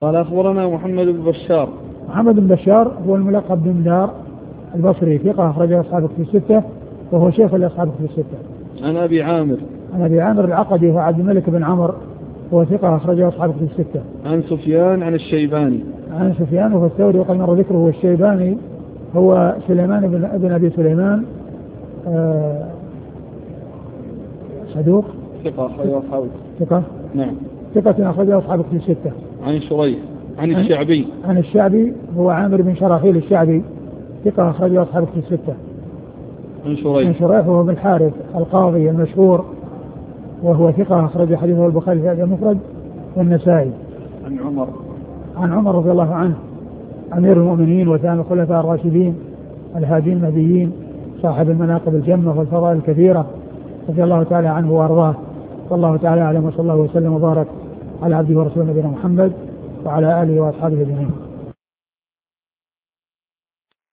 قال أخبرنا محمد بن بشار. محمد بن بشار هو الملقب بن دار البصري، ثقة أخرجه أصحاب الكتب الستة، وهو شيخ لأصحاب الكتب الستة. عن أبي عامر. عن أبي عامر العقدي هو عبد الملك بن عمرو، هو ثقة أخرجه أصحاب الكتب الستة. عن سفيان عن الشيباني. عن سفيان وهو الثوري وقد مر ذكره، والشيباني هو سليمان بن أبي سليمان، صدوق ثقة أخرجه أصحاب. ثقة. نعم. ثقة أخرجه أصحاب الكتب الستة. عن شريح عن الشعبي. عن الشعبي هو عامر بن شراحيل الشعبي، ثقة أخرجه أصحاب الكتب الستة. عن شريح. عن شريح وهو بن الحارث القاضي المشهور، وهو ثقة أخرج حديثه البخاري في هذا المفرد والنسائي. عن عمر. عن عمر رضي الله عنه أمير المؤمنين وثاني الخلفاء الراشدين الهادين المهديين صاحب المناقب الجمة والفضائل الكثيرة رضي الله تعالى عنه وأرضاه. والله تعالى أعلم، وصلى الله وسلم وبارك على عبده ورسوله نبينا محمد وعلى آله وأصحابه أجمعين.